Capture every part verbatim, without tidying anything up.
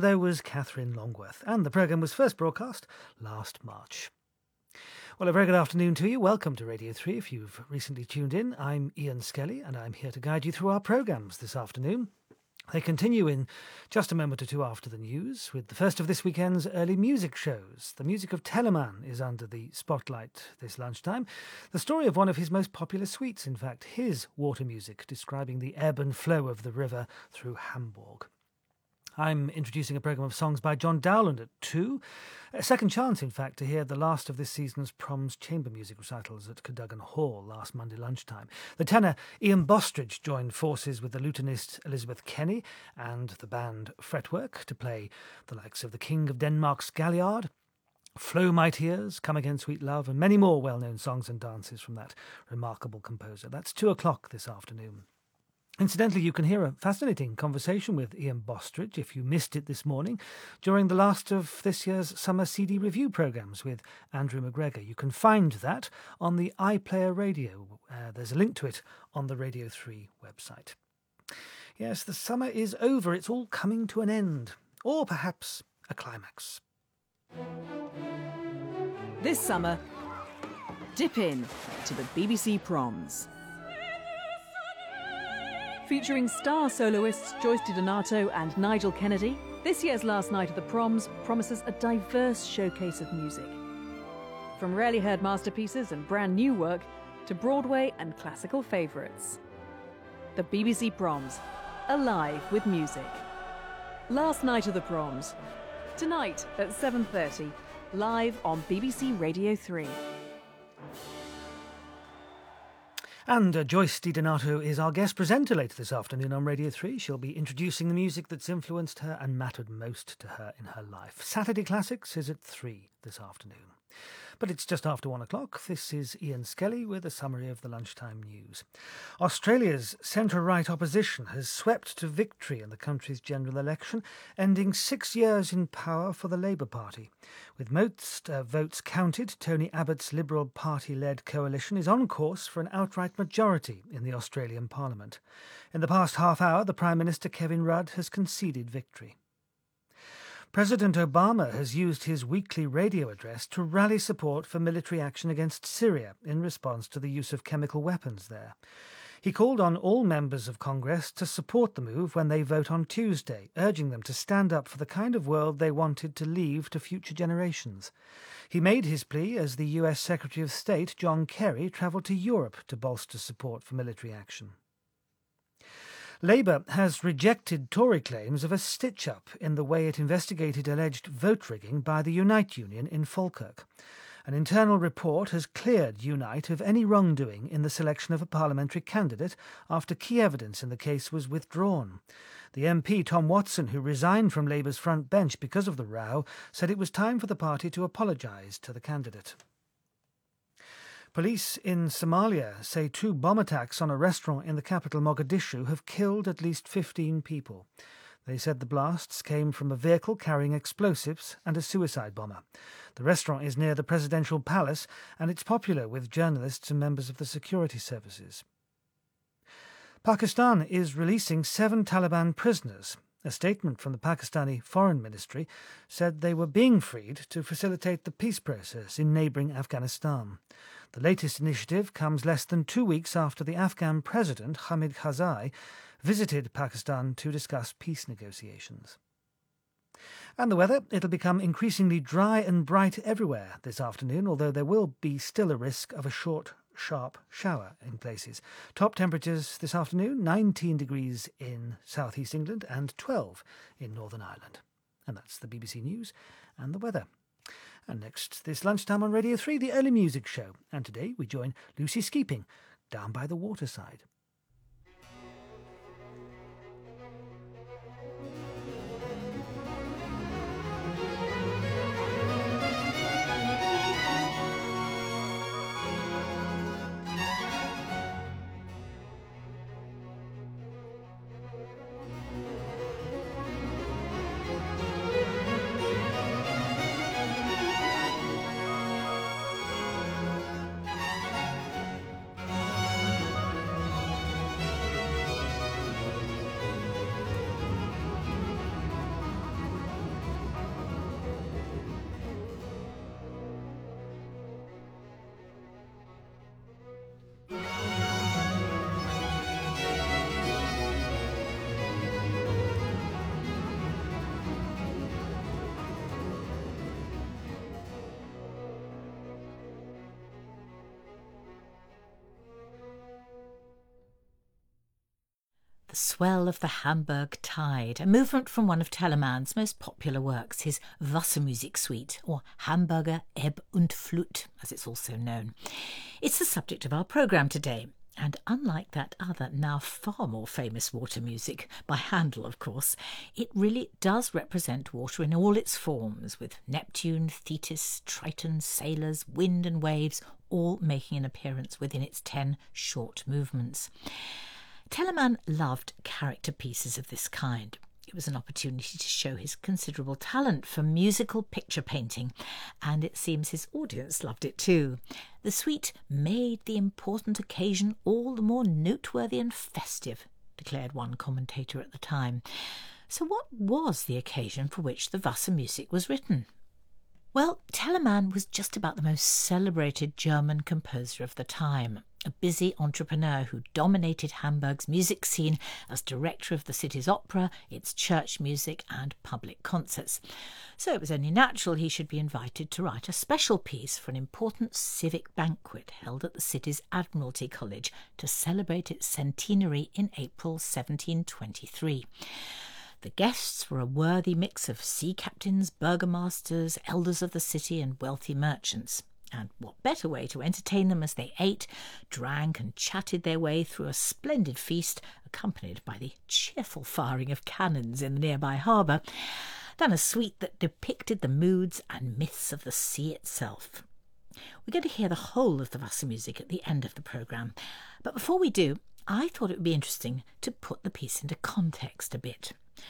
there was Catherine Longworth, and the programme was first broadcast last March. Well, a very good afternoon to you. Welcome to Radio three if you've recently tuned in. I'm Ian Skelly, and I'm here to guide you through our programmes this afternoon. They continue in just a moment or two after the news, with the first of this weekend's early music shows. The music of Telemann is under the spotlight this lunchtime. The story of one of his most popular suites, in fact, his water music, describing the ebb and flow of the river through Hamburg. I'm introducing a programme of songs by John Dowland at two. A second chance, in fact, to hear the last of this season's Proms chamber music recitals at Cadogan Hall last Monday lunchtime. The tenor Ian Bostridge joined forces with the lutenist Elizabeth Kenny and the band Fretwork to play the likes of the King of Denmark's Galliard, Flow My Tears, Come Again Sweet Love, and many more well-known songs and dances from that remarkable composer. That's two o'clock this afternoon. Incidentally, you can hear a fascinating conversation with Ian Bostridge, if you missed it this morning, during the last of this year's summer C D review programmes with Andrew McGregor. You can find that on the iPlayer Radio. Uh, there's a link to it on the Radio three website. Yes, the summer is over. It's all coming to an end. Or perhaps a climax. This summer, dip in to the B B C Proms. Featuring star soloists Joyce DiDonato and Nigel Kennedy, this year's last night of the Proms promises a diverse showcase of music. From rarely heard masterpieces and brand new work to Broadway and classical favourites. The B B C Proms, alive with music. Last night of the Proms, tonight at seven thirty, live on B B C Radio three. And uh, Joyce DiDonato is our guest presenter later this afternoon on Radio three. She'll be introducing the music that's influenced her and mattered most to her in her life. Saturday Classics is at three this afternoon. But it's just after one o'clock. This is Ian Skelly with a summary of the lunchtime news. Australia's centre-right opposition has swept to victory in the country's general election, ending six years in power for the Labour Party. With most uh, votes counted, Tony Abbott's Liberal Party-led coalition is on course for an outright majority in the Australian Parliament. In the past half hour, the Prime Minister Kevin Rudd has conceded victory. President Obama has used his weekly radio address to rally support for military action against Syria in response to the use of chemical weapons there. He called on all members of Congress to support the move when they vote on Tuesday, urging them to stand up for the kind of world they wanted to leave to future generations. He made his plea as the U S Secretary of State John Kerry travelled to Europe to bolster support for military action. Labour has rejected Tory claims of a stitch-up in the way it investigated alleged vote rigging by the Unite Union in Falkirk. An internal report has cleared Unite of any wrongdoing in the selection of a parliamentary candidate after key evidence in the case was withdrawn. The M P Tom Watson, who resigned from Labour's front bench because of the row, said it was time for the party to apologise to the candidate. Police in Somalia say two bomb attacks on a restaurant in the capital Mogadishu have killed at least fifteen people. They said the blasts came from a vehicle carrying explosives and a suicide bomber. The restaurant is near the presidential palace and it's popular with journalists and members of the security services. Pakistan is releasing seven Taliban prisoners. A statement from the Pakistani Foreign Ministry said they were being freed to facilitate the peace process in neighbouring Afghanistan. The latest initiative comes less than two weeks after the Afghan president, Hamid Karzai, visited Pakistan to discuss peace negotiations. And the weather, it'll become increasingly dry and bright everywhere this afternoon, although there will be still a risk of a short, sharp shower in places. Top temperatures this afternoon, nineteen degrees in southeast England and twelve in Northern Ireland. And that's the B B C News and the weather. And next, this lunchtime on Radio three, the early music show. And today we join Lucy Skeeping, Down by the Waterside. The Swell of the Hamburg Tide, a movement from one of Telemann's most popular works, his Wassermusik suite, or Hamburger Ebb und Flut, as it's also known. It's the subject of our programme today, and unlike that other, now far more famous water music, by Handel of course, it really does represent water in all its forms, with Neptune, Thetis, Triton, sailors, wind and waves, all making an appearance within its ten short movements. Telemann loved character pieces of this kind. It was an opportunity to show his considerable talent for musical picture painting, and it seems his audience loved it too. The suite made the important occasion all the more noteworthy and festive, declared one commentator at the time. So what was the occasion for which the Wassermusik was written? Well, Telemann was just about the most celebrated German composer of the time, a busy entrepreneur who dominated Hamburg's music scene as director of the city's opera, its church music and public concerts. So it was only natural he should be invited to write a special piece for an important civic banquet held at the city's Admiralty College to celebrate its centenary in April seventeen twenty-three. The guests were a worthy mix of sea captains, burgomasters, elders of the city and wealthy merchants. And what better way to entertain them as they ate, drank and chatted their way through a splendid feast, accompanied by the cheerful firing of cannons in the nearby harbour, than a suite that depicted the moods and myths of the sea itself. We're going to hear the whole of the Wassermusik at the end of the programme, but before we do, I thought it would be interesting to put the piece into context a bit.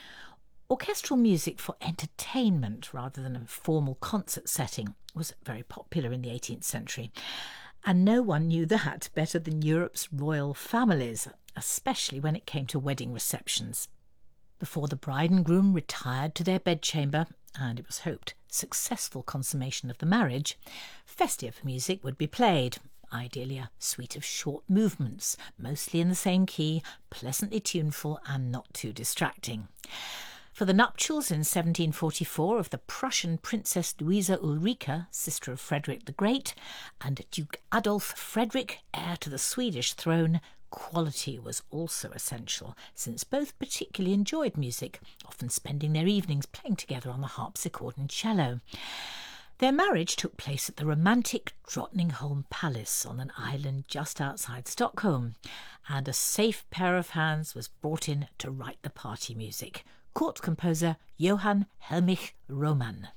Orchestral music for entertainment rather than a formal concert setting was very popular in the eighteenth century, and no one knew that better than Europe's royal families, especially when it came to wedding receptions. Before the bride and groom retired to their bedchamber, and it was hoped successful consummation of the marriage, festive music would be played, ideally a suite of short movements, mostly in the same key, pleasantly tuneful and not too distracting. For the nuptials in seventeen forty-four of the Prussian Princess Louisa Ulrika, sister of Frederick the Great, and Duke Adolf Frederick, heir to the Swedish throne, quality was also essential, since both particularly enjoyed music, often spending their evenings playing together on the harpsichord and cello. Their marriage took place at the romantic Drottningholm Palace on an island just outside Stockholm, and a safe pair of hands was brought in to write the party music. Court composer Johann Helmich Roman.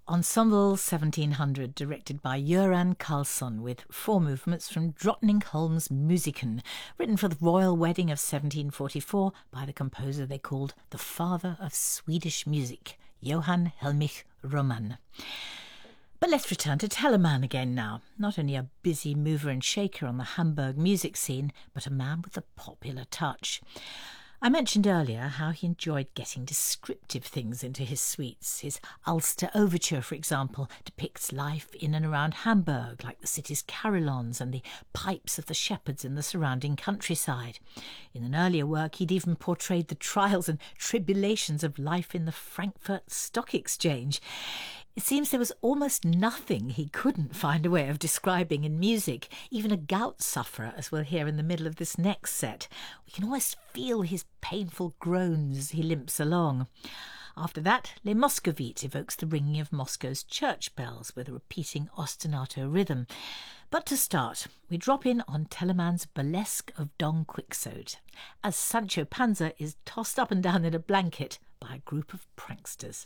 Ensemble seventeen hundred, directed by Göran Karlsson, with four movements from Drottningholms Musiken, written for the royal wedding of seventeen forty-four by the composer they called the father of Swedish music, Johann Helmich Roman. But let's return to Telemann again now. Not only a busy mover and shaker on the Hamburg music scene, but a man with a popular touch. I mentioned earlier how he enjoyed getting descriptive things into his suites. His Ulster Overture, for example, depicts life in and around Hamburg, like the city's carillons and the pipes of the shepherds in the surrounding countryside. In an earlier work, he'd even portrayed the trials and tribulations of life in the Frankfurt Stock Exchange. It seems there was almost nothing he couldn't find a way of describing in music, even a gout sufferer, as we'll hear in the middle of this next set. We can almost feel his painful groans as he limps along. After that, Les Moscovites evokes the ringing of Moscow's church bells with a repeating ostinato rhythm. But to start, we drop in on Telemann's Burlesque of Don Quixote, as Sancho Panza is tossed up and down in a blanket by a group of pranksters.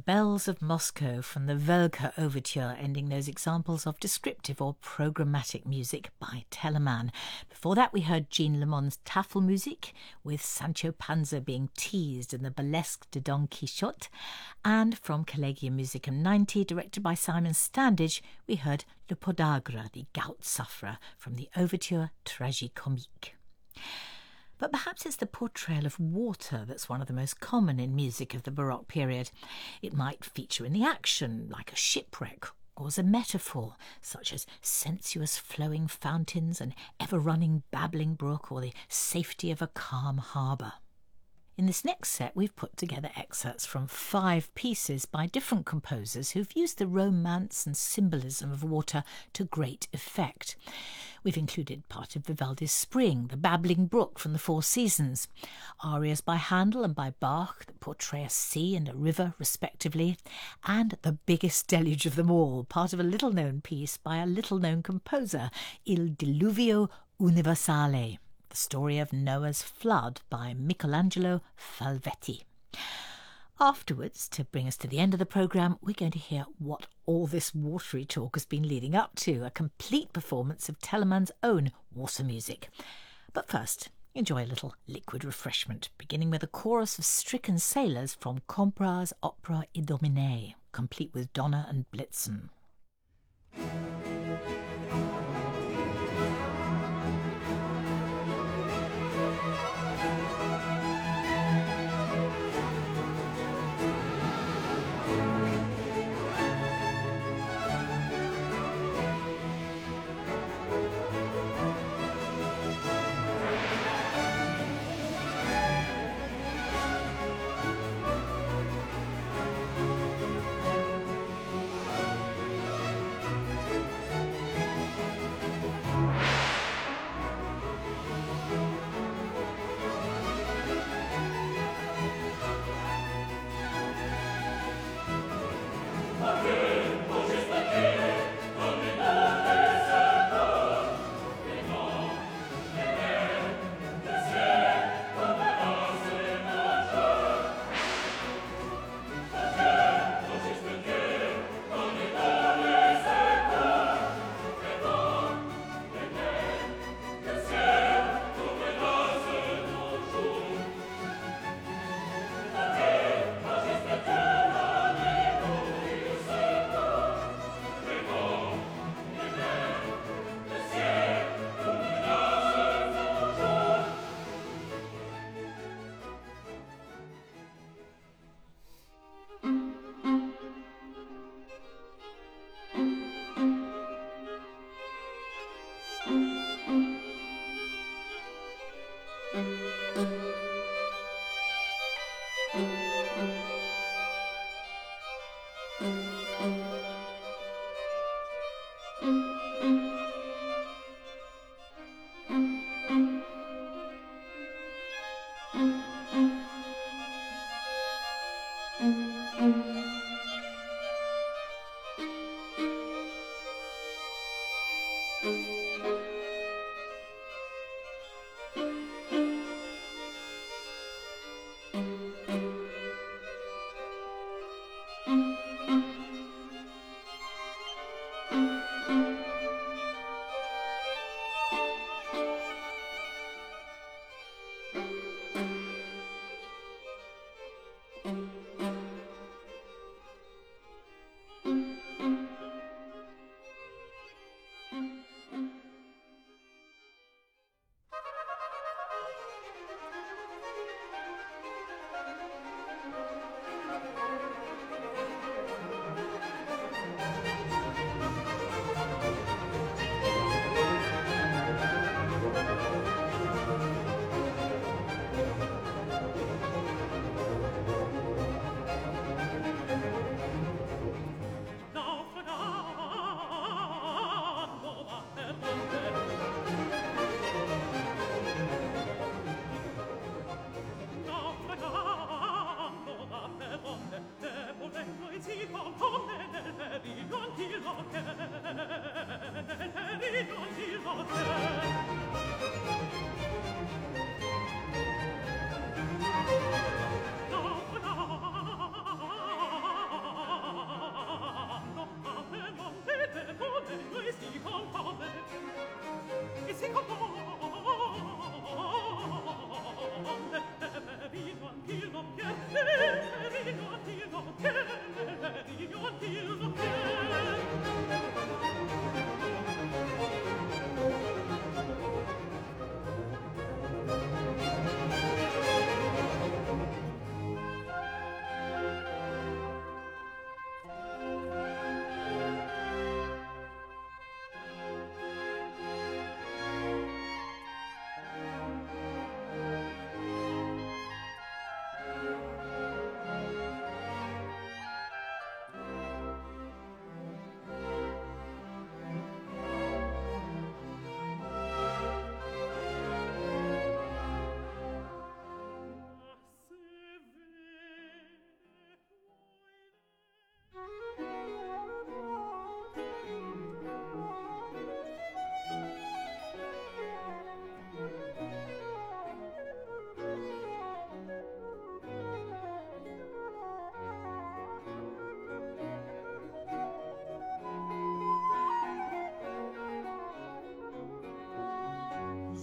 Bells of Moscow from the Volga Overture, ending those examples of descriptive or programmatic music by Telemann. Before that, we heard Jean Lemon's Tafelmusik, with Sancho Panza being teased in the Burlesque de Don Quixote. And from Collegium Musicum ninety, directed by Simon Standage, we heard Le Podagre, the gout sufferer, from the Overture Tragicomique. But perhaps it's the portrayal of water that's one of the most common in music of the Baroque period. It might feature in the action, like a shipwreck, or as a metaphor, such as sensuous flowing fountains, an ever-running babbling brook, or the safety of a calm harbour. In this next set, we've put together excerpts from five pieces by different composers who've used the romance and symbolism of water to great effect. We've included part of Vivaldi's Spring, the babbling brook from the Four Seasons, arias by Handel and by Bach that portray a sea and a river, respectively, and the biggest deluge of them all, part of a little-known piece by a little-known composer, Il Diluvio Universale, the story of Noah's flood by Michelangelo Falvetti. Afterwards, to bring us to the end of the programme, we're going to hear what all this watery talk has been leading up to, a complete performance of Telemann's own water music. But first, enjoy a little liquid refreshment, beginning with a chorus of stricken sailors from Compra's Opera Idomenei, complete with Donner and Blitzen.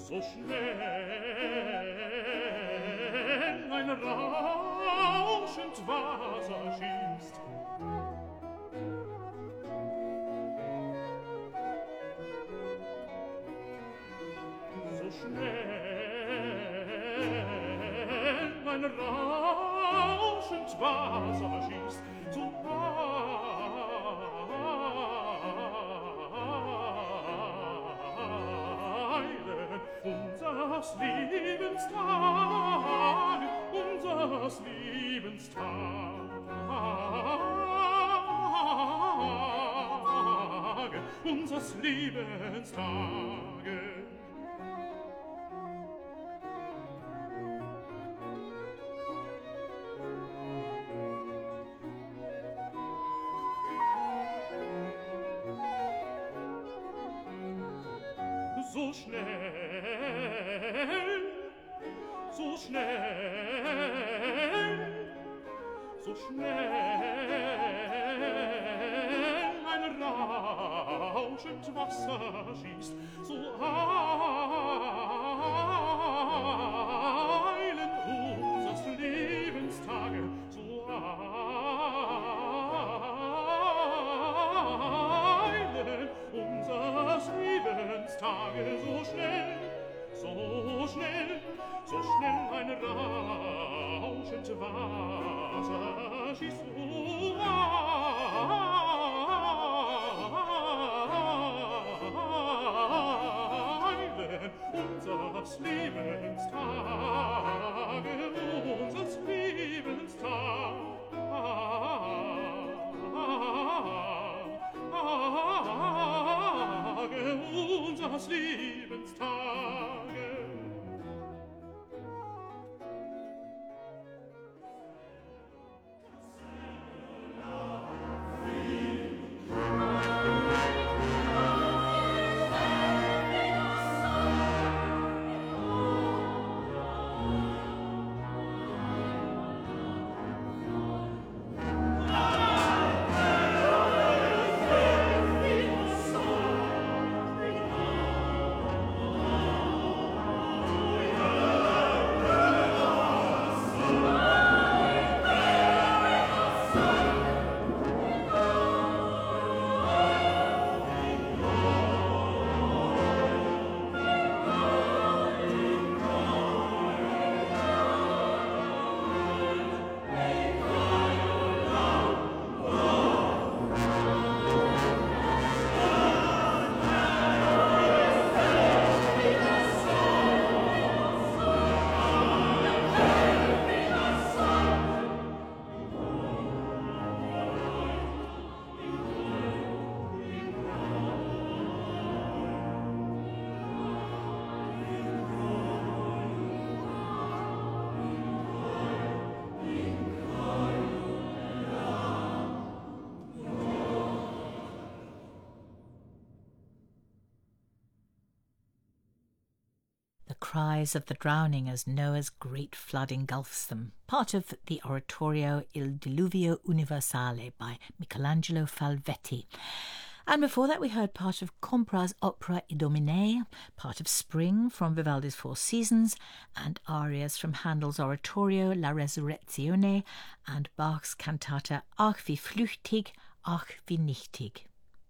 so schnell ein rauschend Wasser schießt. So schnell ein rauschend Wasser schießt, so heilen unsers Lebenstag, unsers Lebenstag, unsers Lebenstage. So schnell, so schnell, so schnell ein rauschend Wasser schießt, so heilen unsers Lebenstage, so heilen unsers Lebenstage, so schnell, so schnell, so schnell ein rauschend Wasser schießt, so heilen unsers Lebenstage, unsers Lebenstage, unsers Lebenstage. Cries of the drowning as Noah's great flood engulfs them, part of the oratorio Il Diluvio Universale by Michelangelo Falvetti. And before that we heard part of Compra's opera Idomine, part of Spring from Vivaldi's Four Seasons, and arias from Handel's oratorio La Resurrezione and Bach's cantata Ach wie flüchtig, ach wie nichtig.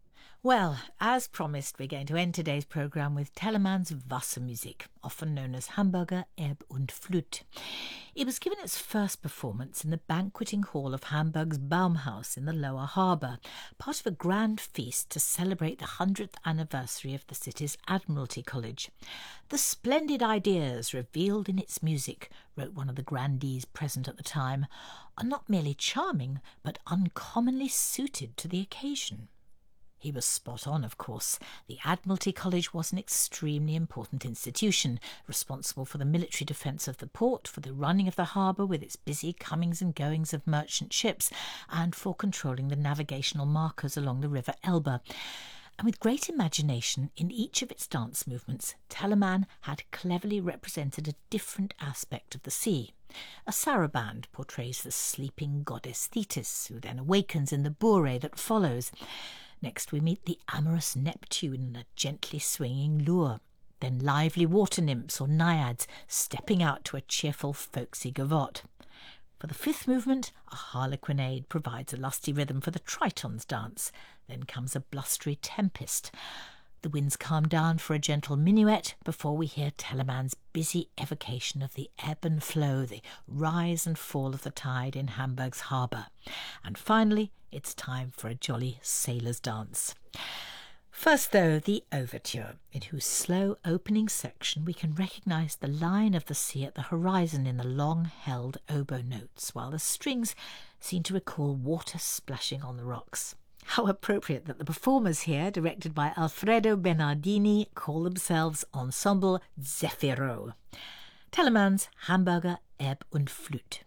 Well, as promised, we're going to end today's programme with Teleman's Wassermusik, often known as Hamburger Ebb und Flut. It was given its first performance in the banqueting hall of Hamburg's Baumhaus in the Lower Harbour, part of a grand feast to celebrate the hundredth anniversary of the city's Admiralty College. The splendid ideas revealed in its music, wrote one of the grandees present at the time, are not merely charming, but uncommonly suited to the occasion. He was spot on, of course. The Admiralty College was an extremely important institution, responsible for the military defence of the port, for the running of the harbour with its busy comings and goings of merchant ships, and for controlling the navigational markers along the River Elbe. And with great imagination in each of its dance movements, Telemann had cleverly represented a different aspect of the sea. A saraband portrays the sleeping goddess Thetis, who then awakens in the bourrée that follows. Next we meet the amorous Neptune in a gently swinging lure. then lively water nymphs or naiads stepping out to a cheerful folksy gavotte. For the fifth movement, a harlequinade provides a lusty rhythm for the Triton's dance. Then comes a blustery tempest. The winds calm down for a gentle minuet before we hear Telemann's busy evocation of the ebb and flow, the rise and fall of the tide in Hamburg's harbour. And finally, it's time for a jolly sailor's dance. First, though, the overture, in whose slow opening section we can recognise the line of the sea at the horizon in the long-held oboe notes, while the strings seem to recall water splashing on the rocks. How appropriate that the performers here, directed by Alfredo Bernardini, call themselves Ensemble Zeffiro. Telemann's Hamburger Ebb und Flut.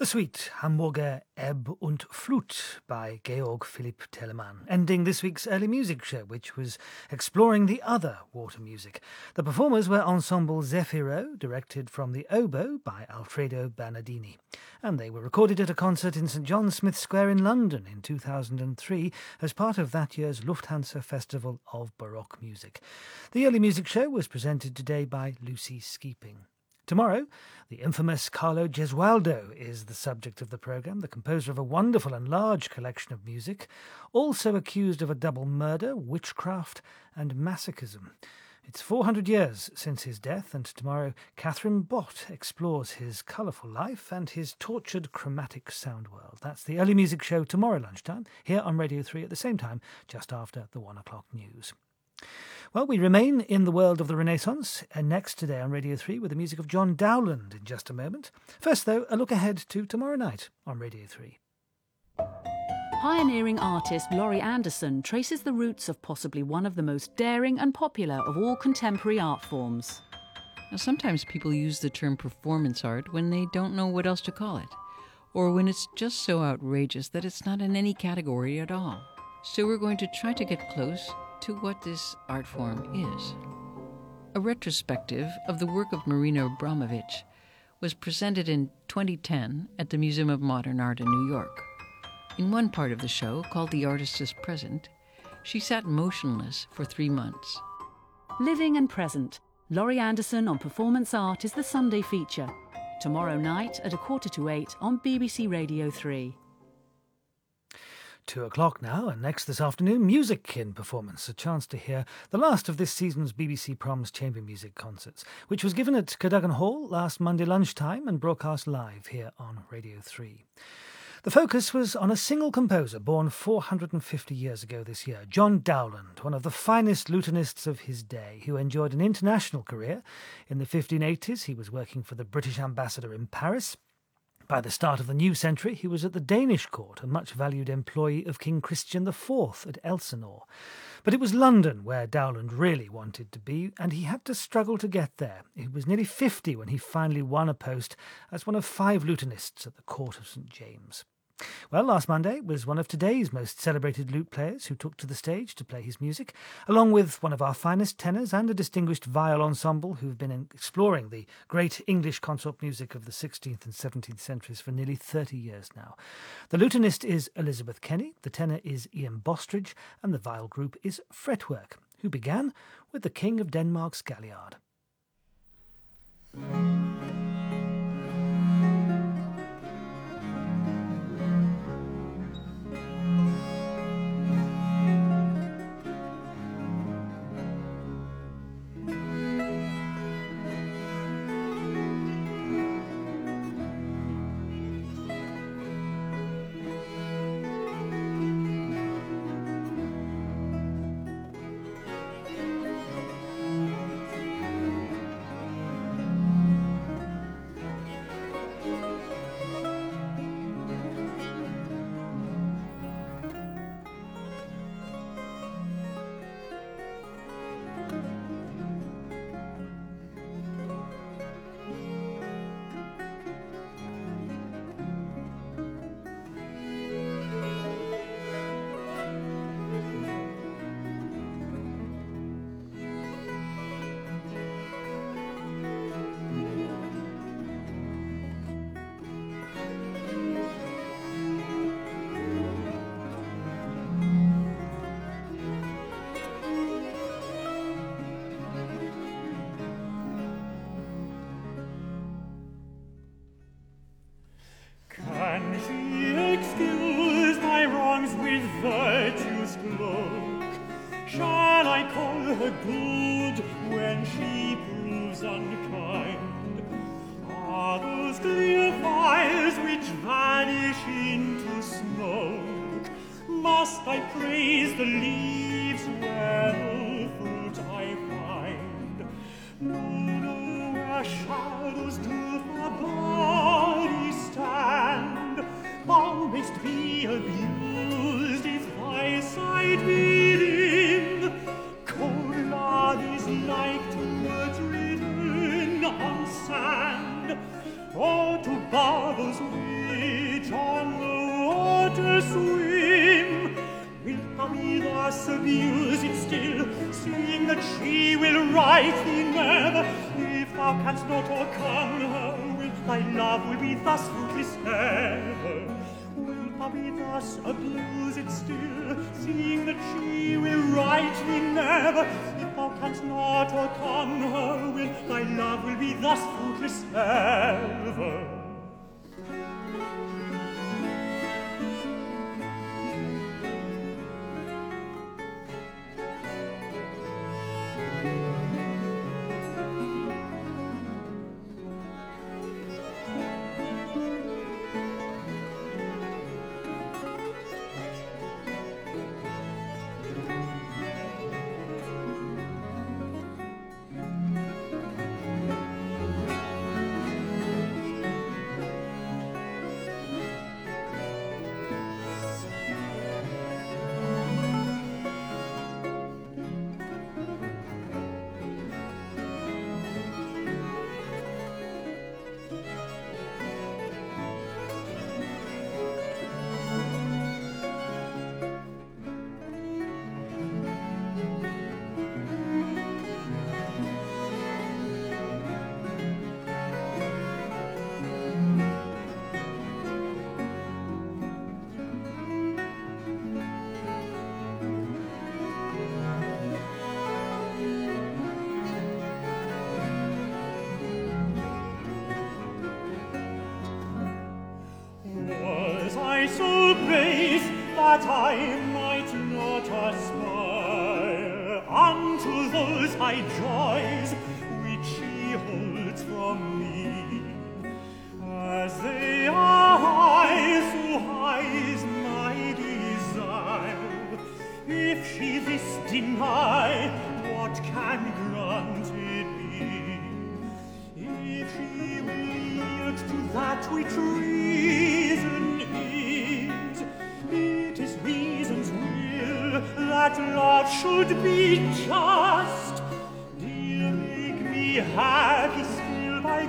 Suite, Hamburger Ebb und Flut by Georg Philipp Telemann, ending this week's early music show, which was exploring the other water music. The performers were Ensemble Zefiro, directed from the oboe by Alfredo Bernardini, and they were recorded at a concert in St John Smith Square in London in two thousand three as part of that year's Lufthansa Festival of Baroque Music. The early music show was presented today by Lucy Skeeping. Tomorrow, the infamous Carlo Gesualdo is the subject of the programme, the composer of a wonderful and large collection of music, also accused of a double murder, witchcraft and masochism. It's four hundred years since his death, and tomorrow Catherine Bott explores his colourful life and his tortured chromatic sound world. That's the early music show tomorrow lunchtime, here on Radio three at the same time, just after the one o'clock news. Well, we remain in the world of the Renaissance, and next today on Radio three with the music of John Dowland in just a moment. First, though, a look ahead to tomorrow night on Radio three. Pioneering artist Laurie Anderson traces the roots of possibly one of the most daring and popular of all contemporary art forms. Now, sometimes people use the term performance art when they don't know what else to call it, or when it's just so outrageous that it's not in any category at all. So we're going to try to get close to what this art form is. A retrospective of the work of Marina Abramović was presented in twenty ten at the Museum of Modern Art in New York. In one part of the show, called The Artist is Present, she sat motionless for three months. Living and Present, Laurie Anderson on Performance Art is the Sunday feature. Tomorrow night at a quarter to eight on B B C Radio three. Two o'clock now, and next this afternoon, music in performance, a chance to hear the last of this season's B B C Proms Chamber Music Concerts, which was given at Cadogan Hall last Monday lunchtime and broadcast live here on Radio three. The focus was on a single composer born four hundred fifty years ago this year, John Dowland, one of the finest lutanists of his day, who enjoyed an international career. In the fifteen eighties, he was working for the British ambassador in Paris. By the start of the new century, he was at the Danish court, a much-valued employee of King Christian the Fourth at Elsinore. But it was London where Dowland really wanted to be, and he had to struggle to get there. He was nearly fifty when he finally won a post as one of five lutanists at the court of St James. Well, last Monday was one of today's most celebrated lute players who took to the stage to play his music, along with one of our finest tenors and a distinguished viol ensemble who've been exploring the great English consort music of the sixteenth and seventeenth centuries for nearly thirty years now. The lutenist is Elizabeth Kenny, the tenor is Ian Bostridge, and the viol group is Fretwork, who began with the King of Denmark's Galliard. Oh, to Barbara's way water swim. Wilt thou with us abuse it still, seeing that she will right thee never? If thou canst not o'ercome her, with thy love will be thus fruitless ever. Wilt thou with us abuse it still, seeing that she will right thee never? If thou canst not o'ercome her, with thy love will be thus fruitless ever. That I might not aspire unto those high joys which she holds from me. As they are high, so high is my desire. If she this deny, what can granted be? If she will yield to that which reason is, it is reason's will that love should be just. Dear, make me happy still by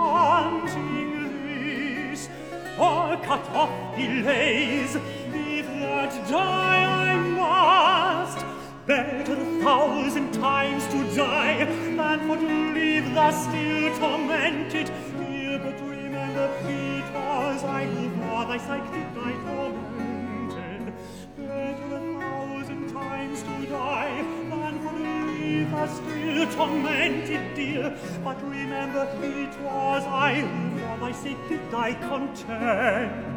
granting this, or cut off delays, if that die I must. Better a thousand times to die than for to live thus still tormented. Dear, but remember it was I who for thy sake did die tormented. Better a thousand times to die than for to live thus still tormented, dear. But remember it was I who for thy sake did die contented.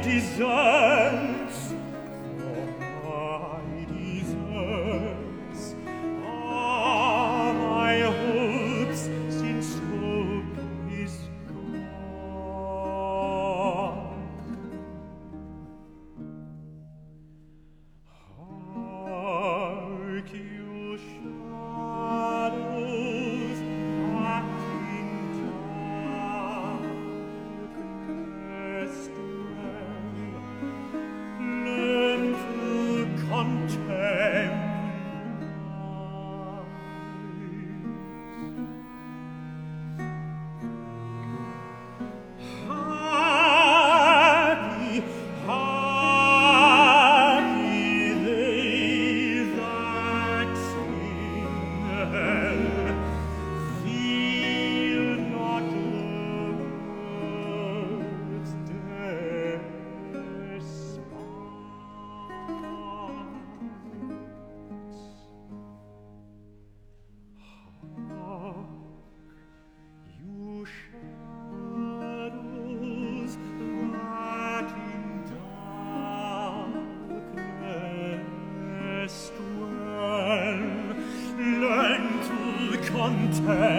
deserts, for my deserts are my hopes, since hope is gone. Hark, you shadows acting darkness dwell, learn to contemn Happy, happy they that sing, feel not love's despite. Hark, you shadows that in darkness dwell, learn to contemn